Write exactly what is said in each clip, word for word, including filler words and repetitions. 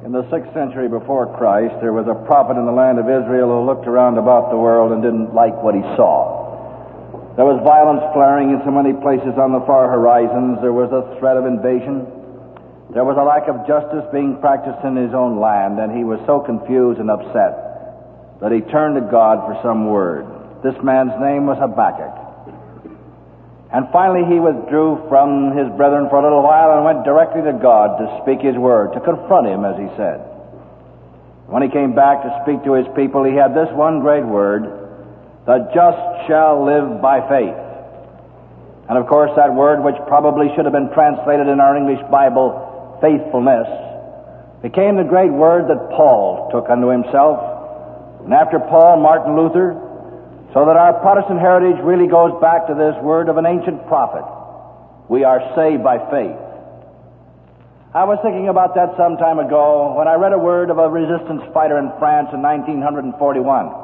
In the sixth century before Christ, there was a prophet in the land of Israel who looked around about the world and didn't like what he saw. There was violence flaring in so many places on the far horizons. There was a threat of invasion. There was a lack of justice being practiced in his own land, and he was so confused and upset that he turned to God for some word. This man's name was Habakkuk. And finally he withdrew from his brethren for a little while and went directly to God to speak his word, to confront him, as he said. When he came back to speak to his people, he had this one great word: the just shall live by faith. And of course that word, which probably should have been translated in our English Bible, faithfulness, became the great word that Paul took unto himself. And after Paul, Martin Luther, so that our Protestant heritage really goes back to this word of an ancient prophet. We are saved by faith. I was thinking about that some time ago when I read a word of a resistance fighter in France in nineteen forty-one.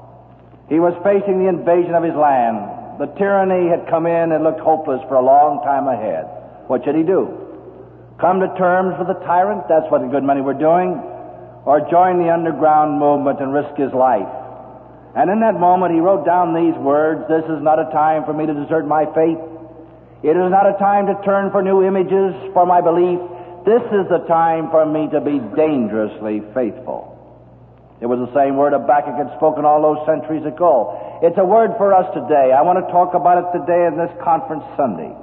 He was facing the invasion of his land. The tyranny had come in and looked hopeless for a long time ahead. What should he do? Come to terms with the tyrant? That's what a good many were doing. Or join the underground movement and risk his life. And in that moment he wrote down these words: this is not a time for me to desert my faith. It is not a time to turn for new images for my belief. This is the time for me to be dangerously faithful. It was the same word Habakkuk had spoken all those centuries ago. It's a word for us today. I want to talk about it today in this conference Sunday.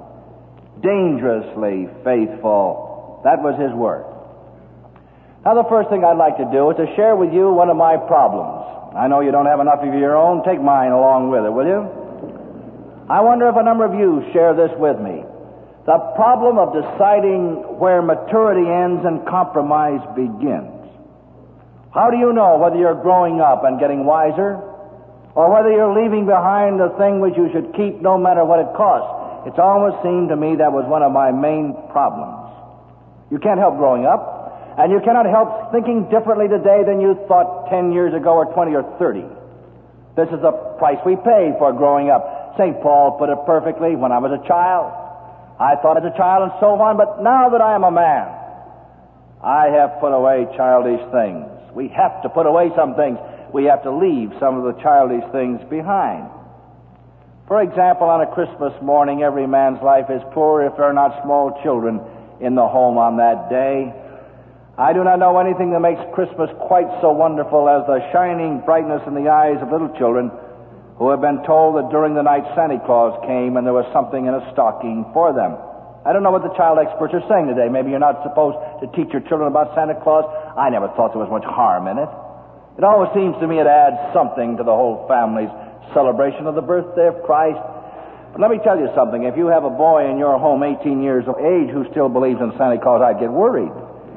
Dangerously faithful. That was his word. Now the first thing I'd like to do is to share with you one of my problems. I know you don't have enough of your own. Take mine along with it, will you? I wonder if a number of you share this with me. The problem of deciding where maturity ends and compromise begins. How do you know whether you're growing up and getting wiser, or whether you're leaving behind the thing which you should keep no matter what it costs? It's almost seemed to me that was one of my main problems. You can't help growing up. And you cannot help thinking differently today than you thought ten years ago or twenty or thirty. This is the price we pay for growing up. Saint Paul put it perfectly: when I was a child, I thought as a child and so on, but now that I am a man, I have put away childish things. We have to put away some things. We have to leave some of the childish things behind. For example, on a Christmas morning, every man's life is poor if there are not small children in the home on that day. I do not know anything that makes Christmas quite so wonderful as the shining brightness in the eyes of little children who have been told that during the night Santa Claus came and there was something in a stocking for them. I don't know what the child experts are saying today. Maybe you're not supposed to teach your children about Santa Claus. I never thought there was much harm in it. It always seems to me it adds something to the whole family's celebration of the birthday of Christ. But let me tell you something. If you have a boy in your home eighteen years of age who still believes in Santa Claus, I'd get worried.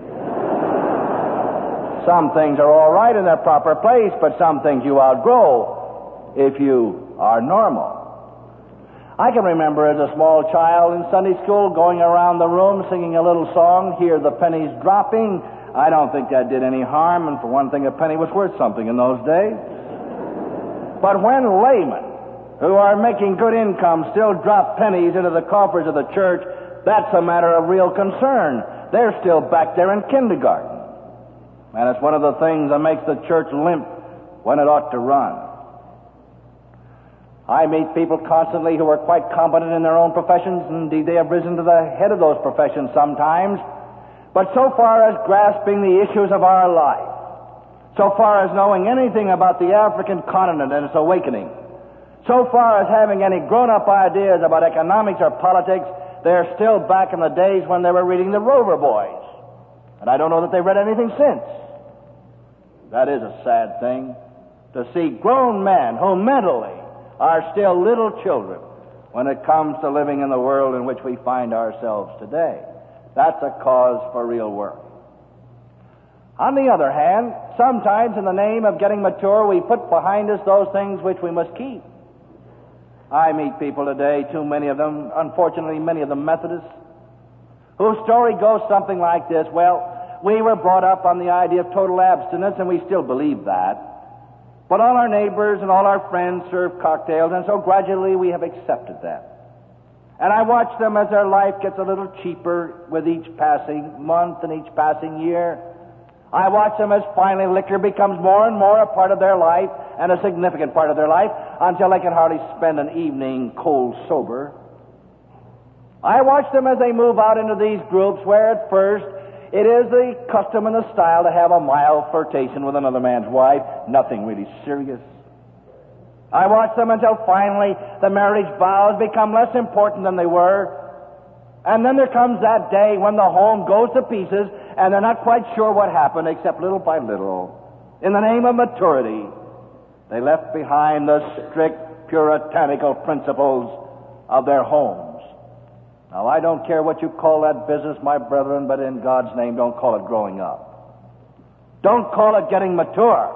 Some things are all right in their proper place, but some things you outgrow if you are normal. I can remember as a small child in Sunday school going around the room singing a little song, "Hear the Pennies Dropping." I don't think that did any harm, and for one thing, a penny was worth something in those days. But when laymen who are making good income still drop pennies into the coffers of the church, that's a matter of real concern. They're still back there in kindergarten. And it's one of the things that makes the church limp when it ought to run. I meet people constantly who are quite competent in their own professions. Indeed, they have risen to the head of those professions sometimes. But so far as grasping the issues of our life, so far as knowing anything about the African continent and its awakening, so far as having any grown-up ideas about economics or politics, they're still back in the days when they were reading the Rover Boys. And I don't know that they've read anything since. That is a sad thing, to see grown men who mentally are still little children when it comes to living in the world in which we find ourselves today. That's a cause for real work. On the other hand, sometimes in the name of getting mature, we put behind us those things which we must keep. I meet people today, too many of them, unfortunately many of them Methodists, whose story goes something like this: well, we were brought up on the idea of total abstinence, and we still believe that. But all our neighbors and all our friends serve cocktails, and so gradually we have accepted that. And I watch them as their life gets a little cheaper with each passing month and each passing year. I watch them as finally liquor becomes more and more a part of their life and a significant part of their life until they can hardly spend an evening cold sober. I watch them as they move out into these groups where at first it is the custom and the style to have a mild flirtation with another man's wife, nothing really serious. I watch them until finally the marriage vows become less important than they were. And then there comes that day when the home goes to pieces and they're not quite sure what happened except little by little. In the name of maturity, they left behind the strict puritanical principles of their homes. Now, I don't care what you call that business, my brethren, but in God's name, don't call it growing up. Don't call it getting mature.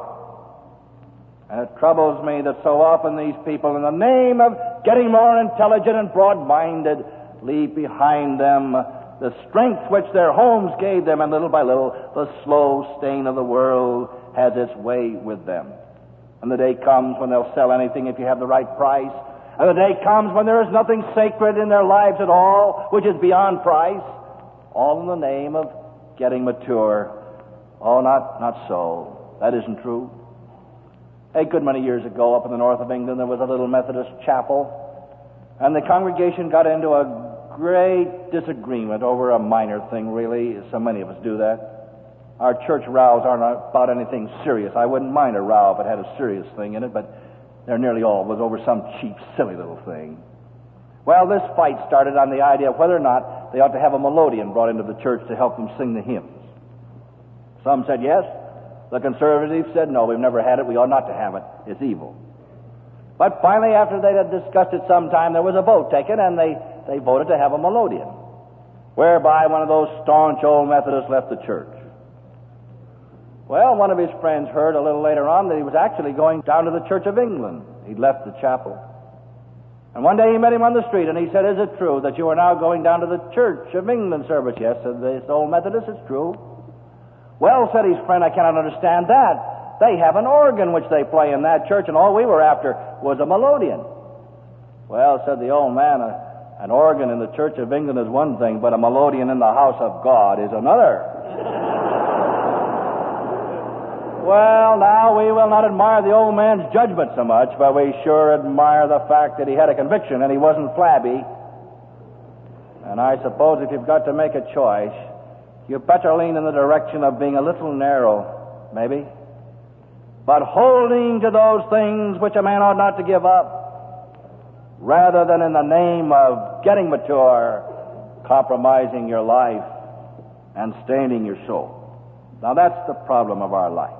And it troubles me that so often these people, in the name of getting more intelligent and broad-minded, leave behind them the strength which their homes gave them, and little by little, the slow stain of the world has its way with them. And the day comes when they'll sell anything if you have the right price. And the day comes when there is nothing sacred in their lives at all, which is beyond price, all in the name of getting mature. Oh, not, not so. That isn't true. A good many years ago, up in the north of England, there was a little Methodist chapel, and the congregation got into a great disagreement over a minor thing, really. So many of us do that. Our church rows aren't about anything serious. I wouldn't mind a row if it had a serious thing in it, but they're nearly always over some cheap, silly little thing. Well, this fight started on the idea of whether or not they ought to have a melodeon brought into the church to help them sing the hymns. Some said yes. The conservatives said, no, we've never had it. We ought not to have it. It's evil. But finally, after they had discussed it some time, there was a vote taken, and they, they voted to have a melodeon, whereby one of those staunch old Methodists left the church. Well, one of his friends heard a little later on that he was actually going down to the Church of England. He'd left the chapel. And one day he met him on the street, and he said, is it true that you are now going down to the Church of England service? Yes, said this old Methodist, it's true. Well, said his friend, I cannot understand that. They have an organ which they play in that church, and all we were after was a melodeon. Well, said the old man, a, an organ in the Church of England is one thing, but a melodeon in the house of God is another. Well, now, we will not admire the old man's judgment so much, but we sure admire the fact that he had a conviction and he wasn't flabby. And I suppose if you've got to make a choice, you better lean in the direction of being a little narrow, maybe, but holding to those things which a man ought not to give up, rather than in the name of getting mature, compromising your life and staining your soul. Now, that's the problem of our life.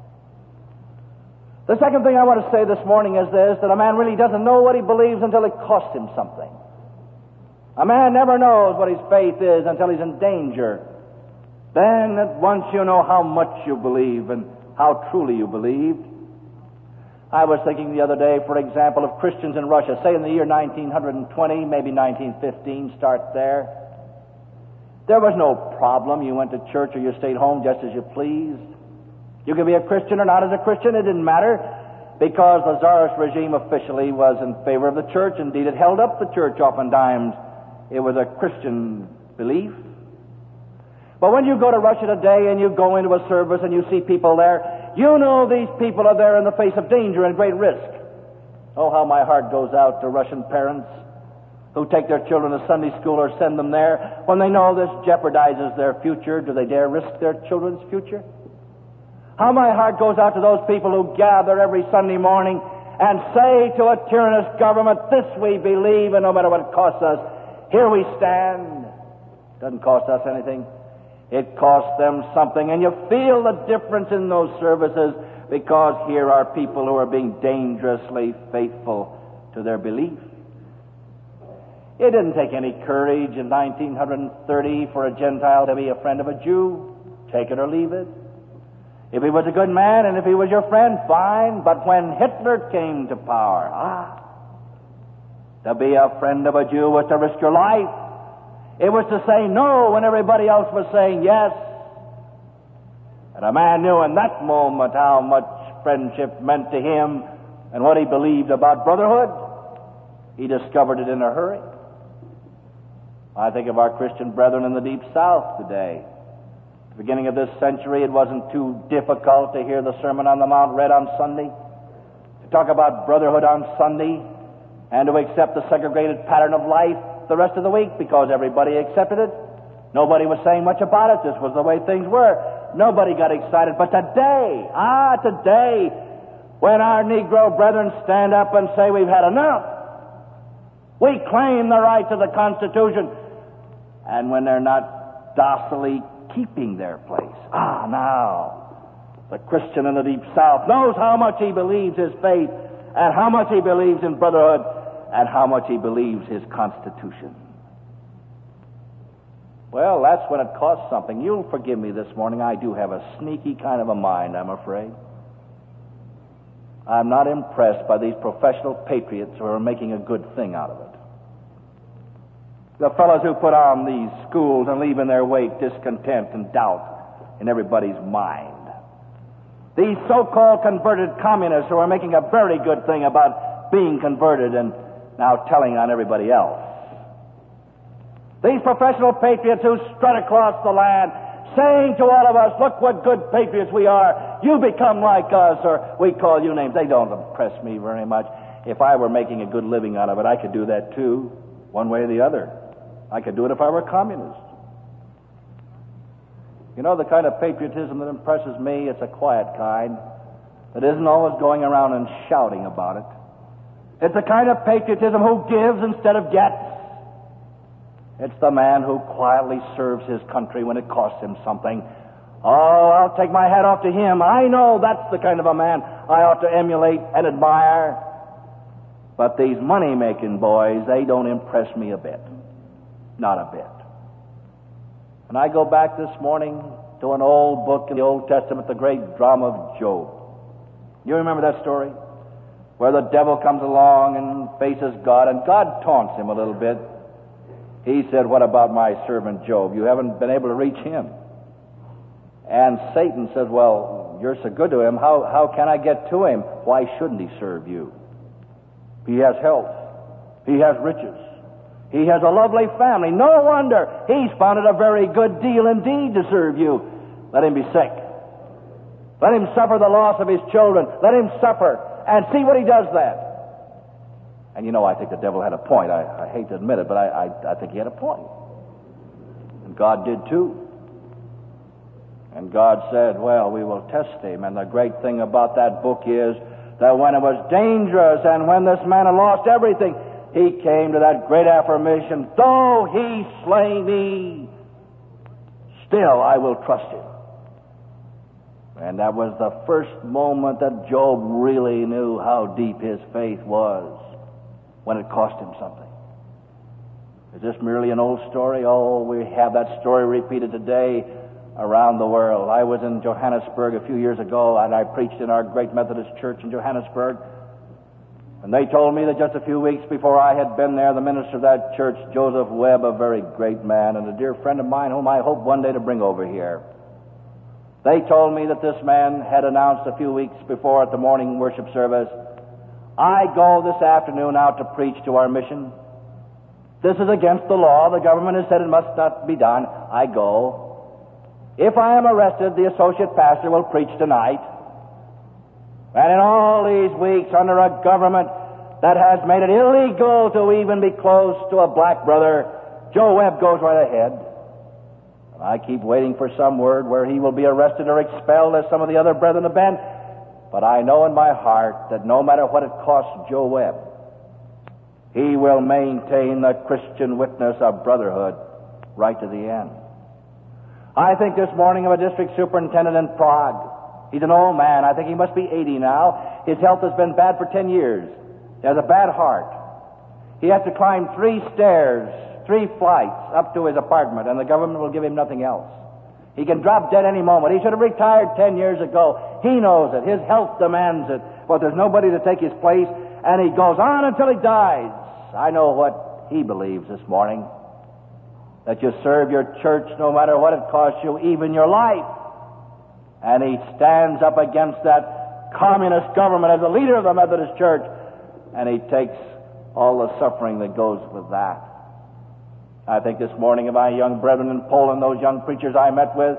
The second thing I want to say this morning is this, that a man really doesn't know what he believes until it costs him something. A man never knows what his faith is until he's in danger. Then at once you know how much you believe and how truly you believed. I was thinking the other day, for example, of Christians in Russia, say in the year nineteen twenty, maybe nineteen fifteen, start there. There was no problem. You went to church or you stayed home just as you pleased. You could be a Christian or not as a Christian, it didn't matter, because the Tsarist regime officially was in favor of the church. Indeed, it held up the church oftentimes. It was a Christian belief. But when you go to Russia today and you go into a service and you see people there, you know these people are there in the face of danger and great risk. Oh, how my heart goes out to Russian parents who take their children to Sunday school or send them there when they know this jeopardizes their future. Do they dare risk their children's future? How my heart goes out to those people who gather every Sunday morning and say to a tyrannous government, this we believe, and no matter what it costs us, here we stand. It doesn't cost us anything. It costs them something, and you feel the difference in those services because here are people who are being dangerously faithful to their belief. It didn't take any courage in nineteen thirty for a Gentile to be a friend of a Jew. Take it or leave it. If he was a good man and if he was your friend, fine. But when Hitler came to power, ah, to be a friend of a Jew was to risk your life. It was to say no when everybody else was saying yes. And a man knew in that moment how much friendship meant to him and what he believed about brotherhood. He discovered it in a hurry. I think of our Christian brethren in the Deep South today. beginning of this century, it wasn't too difficult to hear the Sermon on the Mount read on Sunday, to talk about brotherhood on Sunday, and to accept the segregated pattern of life the rest of the week because everybody accepted it. Nobody was saying much about it. This was the way things were. Nobody got excited. But today, ah, today, when our Negro brethren stand up and say we've had enough, we claim the right to the Constitution, and when they're not docilely keeping their place, ah, now, the Christian in the Deep South knows how much he believes his faith and how much he believes in brotherhood and how much he believes his Constitution. Well, that's when it costs something. You'll forgive me this morning. I do have a sneaky kind of a mind, I'm afraid. I'm not impressed by these professional patriots who are making a good thing out of it. The fellows who put on these schools and leave in their wake discontent and doubt in everybody's mind. These so-called converted communists who are making a very good thing about being converted and now telling on everybody else. These professional patriots who strut across the land saying to all of us, look what good patriots we are. You become like us, or we call you names. They don't impress me very much. If I were making a good living out of it, I could do that too, one way or the other. I could do it if I were a communist. You know, the kind of patriotism that impresses me, it's a quiet kind that isn't always going around and shouting about it. It's the kind of patriotism who gives instead of gets. It's the man who quietly serves his country when it costs him something. Oh, I'll take my hat off to him. I know that's the kind of a man I ought to emulate and admire. But these money-making boys, they don't impress me a bit. Not a bit. And I go back this morning to an old book in the Old Testament, the great drama of Job. You remember that story? Where the devil comes along and faces God, and God taunts him a little bit. He said, what about my servant Job? You haven't been able to reach him. And Satan says, well, you're so good to him. How, how can I get to him? Why shouldn't he serve you? He has health. He has riches. He has a lovely family. No wonder he's found it a very good deal indeed to serve you. Let him be sick. Let him suffer the loss of his children. Let him suffer and see what he does then. And you know, I think the devil had a point. I, I hate to admit it, but I, I, I think he had a point. And God did too. And God said, well, we will test him. And the great thing about that book is that when it was dangerous and when this man had lost everything, he came to that great affirmation, though he slay me, still I will trust him. And that was the first moment that Job really knew how deep his faith was, when it cost him something. Is this merely an old story? Oh, we have that story repeated today around the world. I was in Johannesburg a few years ago, and I preached in our great Methodist church in Johannesburg. And they told me that just a few weeks before I had been there, the minister of that church, Joseph Webb, a very great man and a dear friend of mine whom I hope one day to bring over here, they told me that this man had announced a few weeks before at the morning worship service, I go this afternoon out to preach to our mission. This is against the law. The government has said it must not be done. I go. If I am arrested, the associate pastor will preach tonight. And in all these weeks, under a government that has made it illegal to even be close to a black brother, Joe Webb goes right ahead. And I keep waiting for some word where he will be arrested or expelled as some of the other brethren have been. But I know in my heart that no matter what it costs Joe Webb, he will maintain the Christian witness of brotherhood right to the end. I think this morning of a district superintendent in Prague. He's an old man. I think he must be eighty now. His health has been bad for ten years. He has a bad heart. He has to climb three stairs, three flights up to his apartment, and the government will give him nothing else. He can drop dead any moment. He should have retired ten years ago. He knows it. His health demands it. But there's nobody to take his place, and he goes on until he dies. I know what he believes this morning. That you serve your church no matter what it costs you, even your life. And he stands up against that communist government as the leader of the Methodist Church, and he takes all the suffering that goes with that. I think this morning of my young brethren in Poland, those young preachers I met with,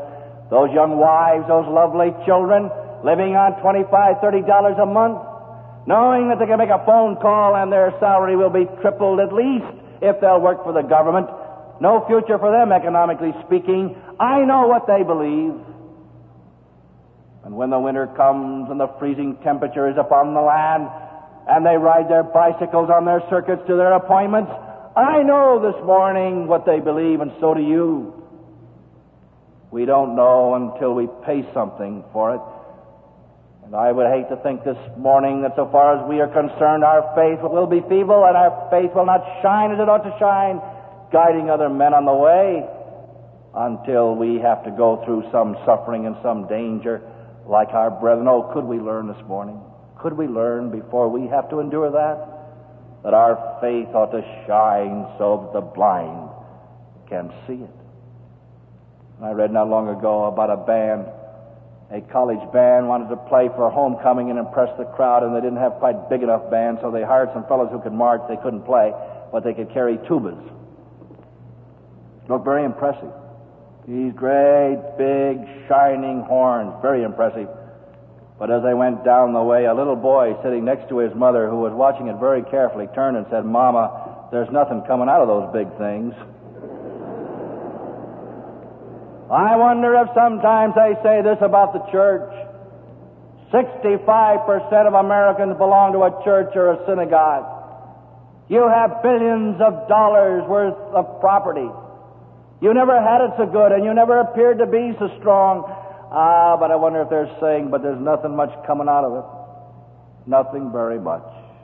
Those young wives, those lovely children, living on twenty-five, thirty dollars a month, knowing that they can make a phone call and their salary will be tripled at least if they'll work for the government. No future for them, economically speaking. I know what they believe. And when the winter comes and the freezing temperature is upon the land and they ride their bicycles on their circuits to their appointments, I know this morning what they believe, and so do you. We don't know until we pay something for it. And I would hate to think this morning that so far as we are concerned, our faith will be feeble and our faith will not shine as it ought to shine, guiding other men on the way, until we have to go through some suffering and some danger like our brethren. Oh, could we learn this morning? Could we learn before we have to endure that? That our faith ought to shine so that the blind can see it. I read not long ago about a band. A college band wanted to play for homecoming and impress the crowd, and they didn't have quite big enough band, so they hired some fellows who could march. They couldn't play, but they could carry tubas. Looked very impressive. These great, big, shining horns, very impressive. But as they went down the way, a little boy sitting next to his mother, who was watching it very carefully, turned and said, "Mama, there's nothing coming out of those big things." I wonder if sometimes they say this about the church. sixty-five percent of Americans belong to a church or a synagogue. You have billions of dollars worth of property. You never had it so good, and you never appeared to be so strong. Ah, but I wonder if they're saying, but there's nothing much coming out of it. Nothing very much.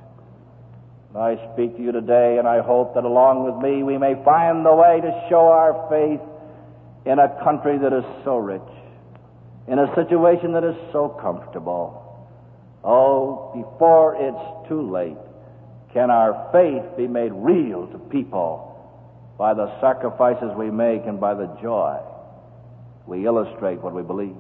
I speak to you today, and I hope that along with me we may find the way to show our faith in a country that is so rich, in a situation that is so comfortable. Oh, before it's too late, can our faith be made real to people by the sacrifices we make and by the joy we illustrate what we believe?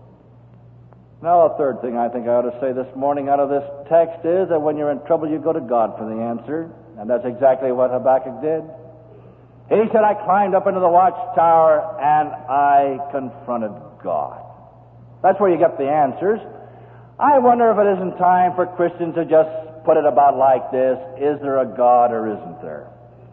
Now, a third thing I think I ought to say this morning out of this text is that when you're in trouble, you go to God for the answer, and that's exactly what Habakkuk did. He said, I climbed up into the watchtower and I confronted God. That's where you get the answers. I wonder if it isn't time for Christians to just put it about like this: is there a God or isn't there?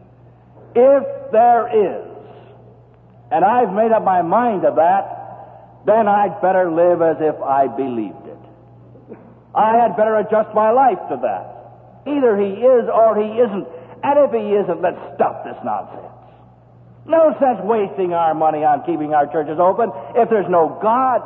If there is, and I've made up my mind to that, then I'd better live as if I believed it. I had better adjust my life to that. Either he is or he isn't. And if he isn't, let's stop this nonsense. No sense wasting our money on keeping our churches open if there's no God.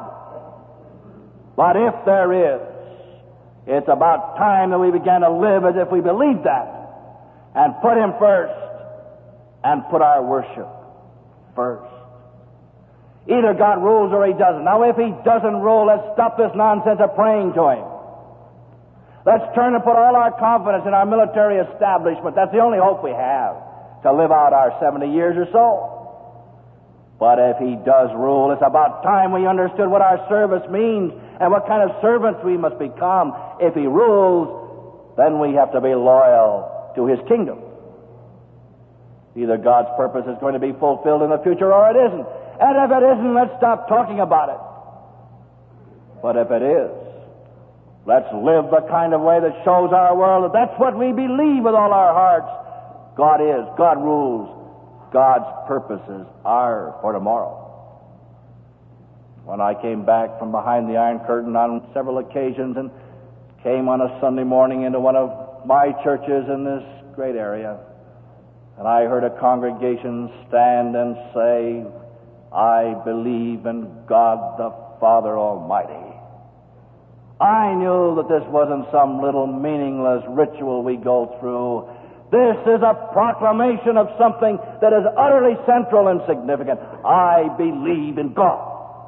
But if there is, it's about time that we began to live as if we believed that, and put him first, and put our worship first. Either God rules or he doesn't. Now, if he doesn't rule, let's stop this nonsense of praying to him. Let's turn and put all our confidence in our military establishment. That's the only hope we have to live out our seventy years or so. But if he does rule, it's about time we understood what our service means and what kind of servants we must become. If he rules, then we have to be loyal to his kingdom. Either God's purpose is going to be fulfilled in the future or it isn't. And if it isn't, let's stop talking about it. But if it is, let's live the kind of way that shows our world that that's what we believe with all our hearts. God is, God rules, God's purposes are for tomorrow. When I came back from behind the Iron Curtain on several occasions and came on a Sunday morning into one of my churches in this great area, and I heard a congregation stand and say, I believe in God the Father Almighty, I knew that this wasn't some little meaningless ritual we go through. This is a proclamation of something that is utterly central and significant. I believe in God.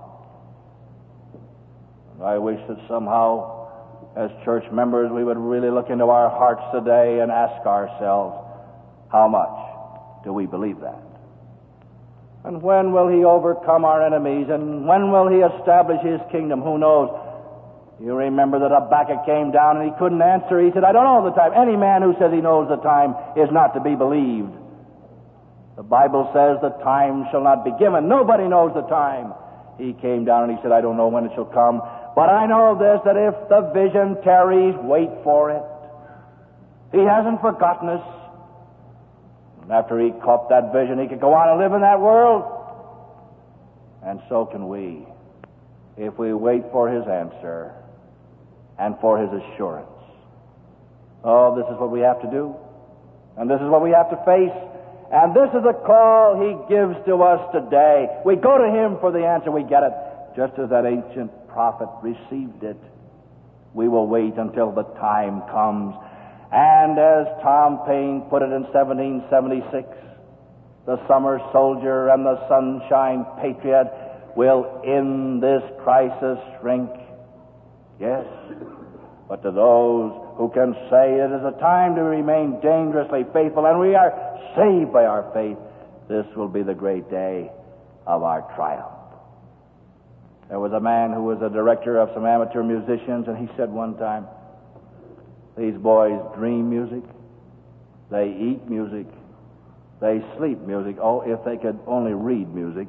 I wish that somehow, as church members, we would really look into our hearts today and ask ourselves, how much do we believe that? And when will he overcome our enemies? And when will he establish his kingdom? Who knows? You remember that Habakkuk came down and he couldn't answer. He said, I don't know the time. Any man who says he knows the time is not to be believed. The Bible says the time shall not be given. Nobody knows the time. He came down and he said, I don't know when it shall come, but I know this, that if the vision tarries, wait for it. He hasn't forgotten us. And after he caught that vision, he could go on and live in that world. And so can we, if we wait for his answer and for his assurance. Oh, this is what we have to do. And this is what we have to face. And this is the call he gives to us today. We go to him for the answer. We get it. Just as that ancient prophet received it. We will wait until the time comes. And as Tom Paine put it in seventeen seventy-six, the summer soldier and the sunshine patriot will in this crisis shrink. Yes, but to those who can say it is a time to remain dangerously faithful and we are saved by our faith, this will be the great day of our triumph. There was a man who was a director of some amateur musicians, and he said one time, these boys dream music, they eat music, they sleep music. Oh, if they could only read music.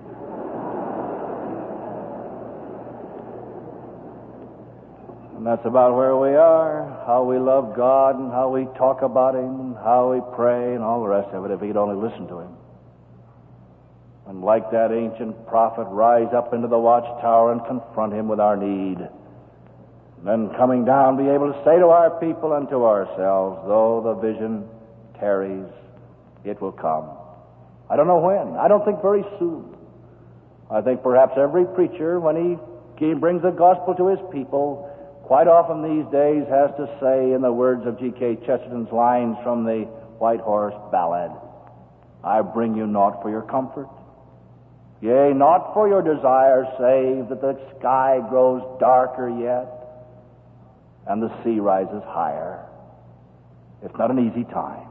And that's about where we are, how we love God and how we talk about him and how we pray and all the rest of it, if we could only listen to him. And like that ancient prophet, rise up into the watchtower and confront him with our need. And then coming down, be able to say to our people and to ourselves, though the vision tarries, it will come. I don't know when. I don't think very soon. I think perhaps every preacher, when he brings the gospel to his people, quite often these days has to say, in the words of G K Chesterton's lines from the White Horse Ballad, I bring you not for your comfort, yea, not for your desire, save that the sky grows darker yet and the sea rises higher. It's not an easy time.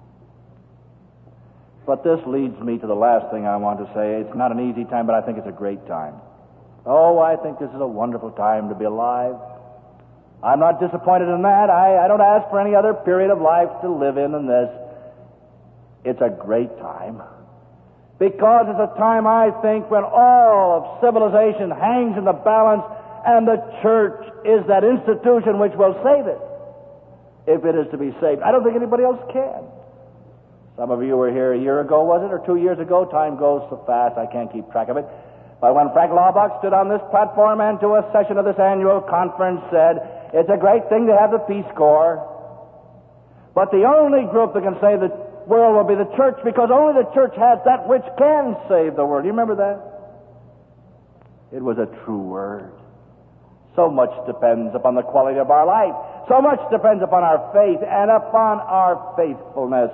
But this leads me to the last thing I want to say. It's not an easy time, but I think it's a great time. Oh, I think this is a wonderful time to be alive. I'm not disappointed in that. I, I don't ask for any other period of life to live in than this. It's a great time. Because it's a time, I think, when all of civilization hangs in the balance and the church is that institution which will save it, if it is to be saved. I don't think anybody else can. Some of you were here a year ago, was it, or two years ago? Time goes so fast, I can't keep track of it. But when Frank Laubach stood on this platform and to a session of this annual conference said, it's a great thing to have the Peace Corps, but the only group that can save the world will be the church, because only the church has that which can save the world. Do you remember that? It was a true word. So much depends upon the quality of our life. So much depends upon our faith and upon our faithfulness.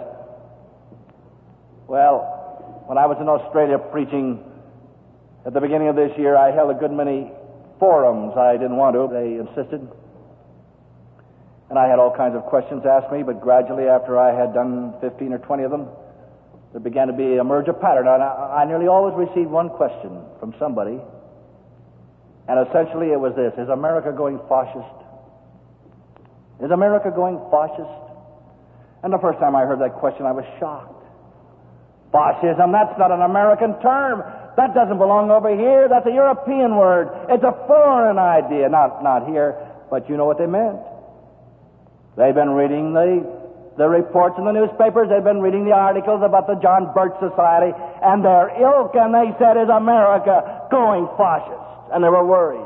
Well, when I was in Australia preaching at the beginning of this year, I held a good many forums. I didn't want to. They insisted. And I had all kinds of questions asked me, but gradually after I had done fifteen or twenty of them, there began to be emerge a pattern. And I, I nearly always received one question from somebody. And essentially it was this: is America going fascist? Is America going fascist? And the first time I heard that question, I was shocked. Fascism, that's not an American term. That doesn't belong over here. That's a European word. It's a foreign idea. Not, not here, but you know what they meant. They've been reading the, the reports in the newspapers. They've been reading the articles about the John Birch Society and their ilk, and they said, is America going fascist? And they were worried.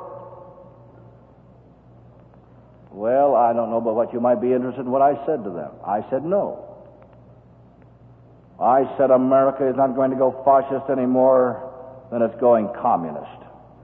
Well, I don't know about what you might be interested in what I said to them. I said no. I said America is not going to go fascist any more than it's going communist.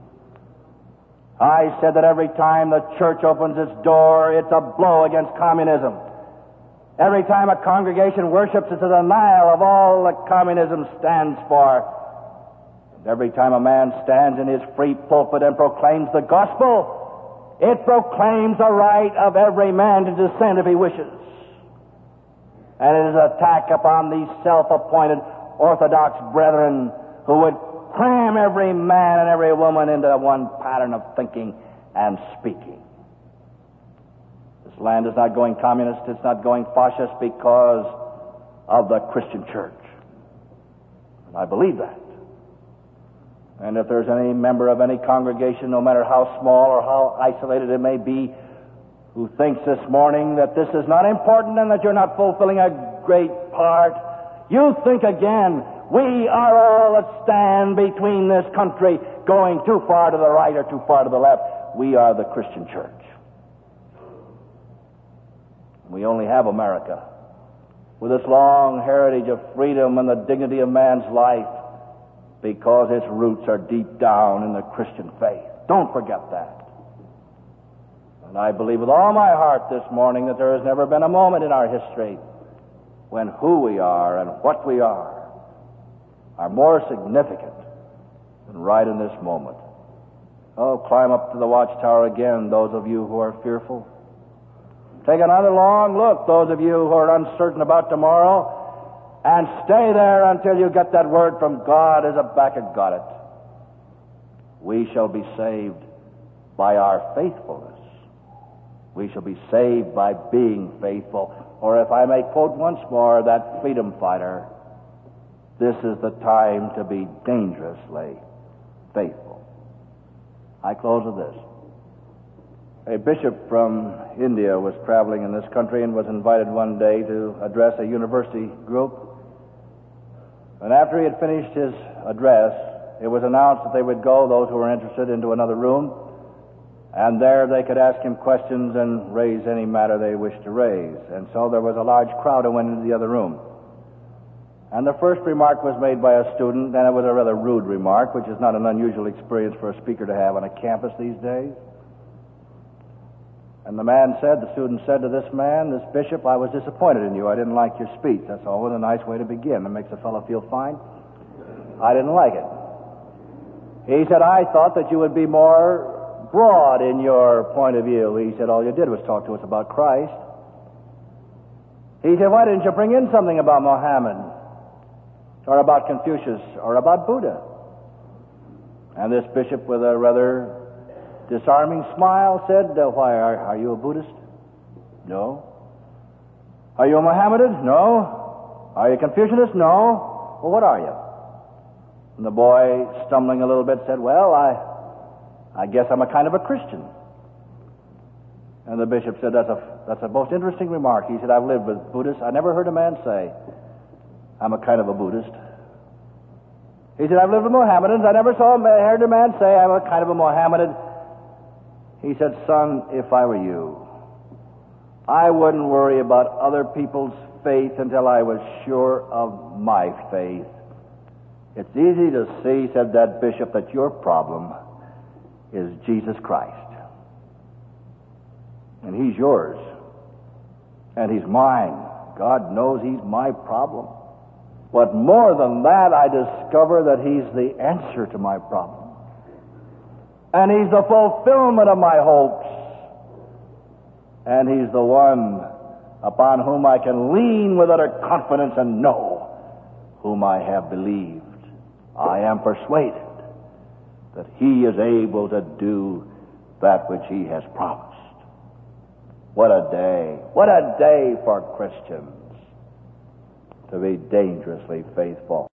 I said that every time the church opens its door, it's a blow against communism. Every time a congregation worships, it's a denial of all that communism stands for. And every time a man stands in his free pulpit and proclaims the gospel, it proclaims the right of every man to dissent if he wishes. And it is an attack upon these self-appointed Orthodox brethren who would cram every man and every woman into one pattern of thinking and speaking. This land is not going communist, it's not going fascist because of the Christian church. And I believe that. And if there's any member of any congregation, no matter how small or how isolated it may be, who thinks this morning that this is not important and that you're not fulfilling a great part, you think again. We are all that stand between this country going too far to the right or too far to the left. We are the Christian church. We only have America, with its long heritage of freedom and the dignity of man's life, because its roots are deep down in the Christian faith. Don't forget that. And I believe with all my heart this morning that there has never been a moment in our history when who we are and what we are are more significant than right in this moment. Oh, climb up to the watchtower again, those of you who are fearful. Take another long look, those of you who are uncertain about tomorrow, and stay there until you get that word from God as Habakkuk got it. We shall be saved by our faithfulness. We shall be saved by being faithful. Or if I may quote once more that freedom fighter, this is the time to be dangerously faithful. I close with this. A bishop from India was traveling in this country and was invited one day to address a university group. And after he had finished his address, it was announced that they would go, those who were interested, into another room, and there they could ask him questions and raise any matter they wished to raise. And so there was a large crowd that went into the other room. And the first remark was made by a student, and it was a rather rude remark, which is not an unusual experience for a speaker to have on a campus these days. And the man said, the student said to this man, this bishop, I was disappointed in you. I didn't like your speech. That's always a nice way to begin. It makes a fellow feel fine. I didn't like it. He said, I thought that you would be more broad in your point of view. He said, all you did was talk to us about Christ. He said, why didn't you bring in something about Mohammed, or about Confucius, or about Buddha? And this bishop, with a rather disarming smile, said, uh, why, are, are you a Buddhist? No. Are you a Mohammedan? No. Are you a Confucianist? No. Well, what are you? And the boy, stumbling a little bit, said, well, I I guess I'm a kind of a Christian. And the bishop said, that's a, that's a most interesting remark. He said, I've lived with Buddhists. I never heard a man say, I'm a kind of a Buddhist. He said, I've lived with Mohammedans. I never saw heard a man say, I'm a kind of a Mohammedan. He said, son, if I were you, I wouldn't worry about other people's faith until I was sure of my faith. It's easy to see, said that bishop, that your problem is Jesus Christ. And he's yours. And he's mine. God knows he's my problem. But more than that, I discover that he's the answer to my problem. And he's the fulfillment of my hopes. And he's the one upon whom I can lean with utter confidence and know whom I have believed. I am persuaded that he is able to do that which he has promised. What a day. What a day for Christians to be dangerously faithful.